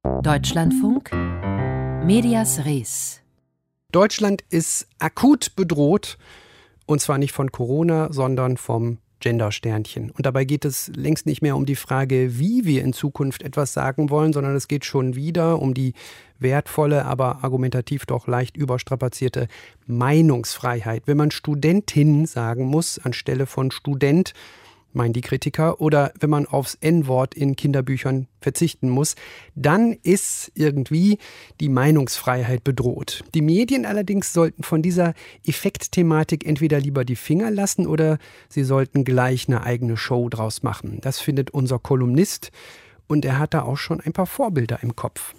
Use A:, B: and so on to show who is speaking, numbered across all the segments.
A: Deutschlandfunk Medias Res.
B: Deutschland ist akut bedroht, und zwar nicht von Corona, sondern vom Gendersternchen. Und dabei geht es längst nicht mehr um die Frage, wie wir in Zukunft etwas sagen wollen, sondern es geht schon wieder um die wertvolle, aber argumentativ doch leicht überstrapazierte Meinungsfreiheit. Wenn man Studentin sagen muss anstelle von Student, meinen die Kritiker, oder wenn man aufs N-Wort in Kinderbüchern verzichten muss, dann ist irgendwie die Meinungsfreiheit bedroht. Die Medien allerdings sollten von dieser Effektthematik entweder lieber die Finger lassen oder sie sollten gleich eine eigene Show draus machen. Das findet unser Kolumnist und er hat da auch schon ein paar Vorbilder im Kopf.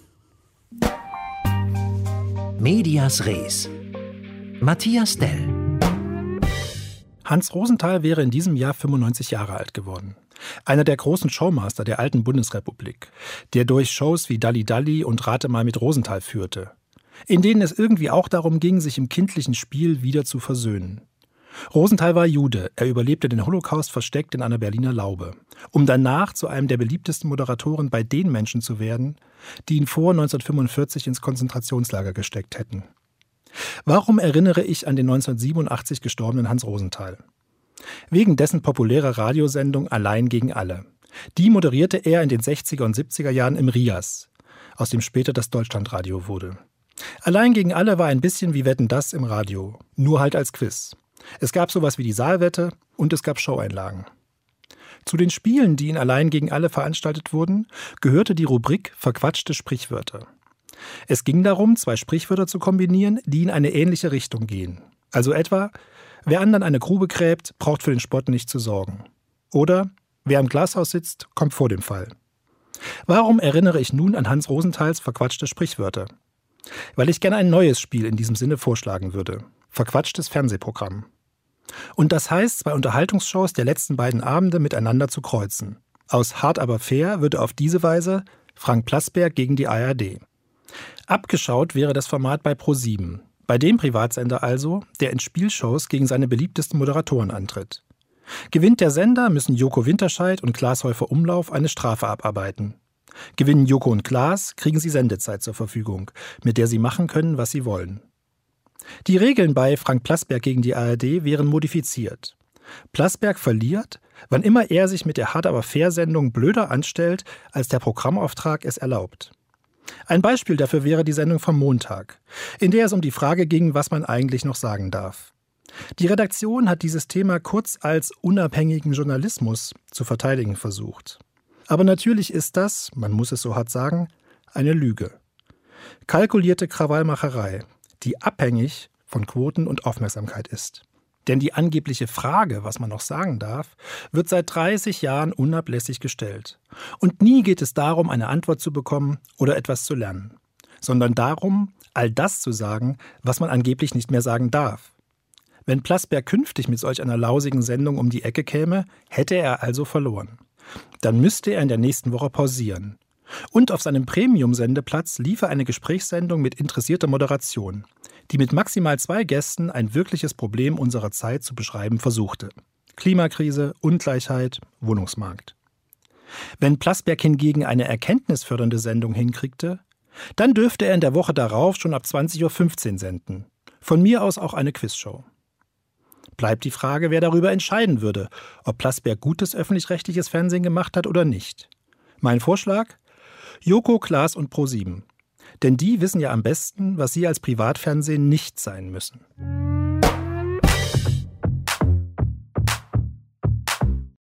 C: Medias Res. Matthias Dell.
D: Hans Rosenthal wäre in diesem Jahr 95 Jahre alt geworden. Einer der großen Showmaster der alten Bundesrepublik, der durch Shows wie Dalli Dalli und Rate mal mit Rosenthal führte, in denen es irgendwie auch darum ging, sich im kindlichen Spiel wieder zu versöhnen. Rosenthal war Jude, er überlebte den Holocaust versteckt in einer Berliner Laube, um danach zu einem der beliebtesten Moderatoren bei den Menschen zu werden, die ihn vor 1945 ins Konzentrationslager gesteckt hätten. Warum erinnere ich an den 1987 gestorbenen Hans Rosenthal? Wegen dessen populärer Radiosendung Allein gegen alle. Die moderierte er in den 60er und 70er Jahren im RIAS, aus dem später das Deutschlandradio wurde. Allein gegen alle war ein bisschen wie Wetten, dass im Radio, nur halt als Quiz. Es gab sowas wie die Saalwette und es gab Showeinlagen. Zu den Spielen, die in Allein gegen alle veranstaltet wurden, gehörte die Rubrik Verquatschte Sprichwörter. Es ging darum, zwei Sprichwörter zu kombinieren, die in eine ähnliche Richtung gehen. Also etwa, wer anderen eine Grube gräbt, braucht für den Spott nicht zu sorgen. Oder, wer im Glashaus sitzt, kommt vor dem Fall. Warum erinnere ich nun an Hans Rosenthals verquatschte Sprichwörter? Weil ich gerne ein neues Spiel in diesem Sinne vorschlagen würde. Verquatschtes Fernsehprogramm. Und das heißt, zwei Unterhaltungsshows der letzten beiden Abende miteinander zu kreuzen. Aus Hart aber fair würde auf diese Weise Frank Plasberg gegen die ARD. Abgeschaut wäre das Format bei ProSieben, bei dem Privatsender also, der in Spielshows gegen seine beliebtesten Moderatoren antritt. Gewinnt der Sender, müssen Joko Winterscheid und Klaas Häufer-Umlauf eine Strafe abarbeiten. Gewinnen Joko und Klaas, kriegen sie Sendezeit zur Verfügung, mit der sie machen können, was sie wollen. Die Regeln bei Frank Plasberg gegen die ARD wären modifiziert. Plasberg verliert, wann immer er sich mit der Hart aber fair Sendung blöder anstellt, als der Programmauftrag es erlaubt. Ein Beispiel dafür wäre die Sendung vom Montag, in der es um die Frage ging, was man eigentlich noch sagen darf. Die Redaktion hat dieses Thema kurz als unabhängigen Journalismus zu verteidigen versucht. Aber natürlich ist das, man muss es so hart sagen, eine Lüge. Kalkulierte Krawallmacherei, die abhängig von Quoten und Aufmerksamkeit ist. Denn die angebliche Frage, was man noch sagen darf, wird seit 30 Jahren unablässig gestellt. Und nie geht es darum, eine Antwort zu bekommen oder etwas zu lernen, sondern darum, all das zu sagen, was man angeblich nicht mehr sagen darf. Wenn Plasberg künftig mit solch einer lausigen Sendung um die Ecke käme, hätte er also verloren. Dann müsste er in der nächsten Woche pausieren. Und auf seinem Premium-Sendeplatz liefe eine Gesprächssendung mit interessierter Moderation, die mit maximal 2 Gästen ein wirkliches Problem unserer Zeit zu beschreiben versuchte. Klimakrise, Ungleichheit, Wohnungsmarkt. Wenn Plasberg hingegen eine erkenntnisfördernde Sendung hinkriegte, dann dürfte er in der Woche darauf schon ab 20.15 Uhr senden. Von mir aus auch eine Quizshow. Bleibt die Frage, wer darüber entscheiden würde, ob Plasberg gutes öffentlich-rechtliches Fernsehen gemacht hat oder nicht. Mein Vorschlag? Joko, Klaas und ProSieben. Denn die wissen ja am besten, was sie als Privatfernsehen nicht sein müssen.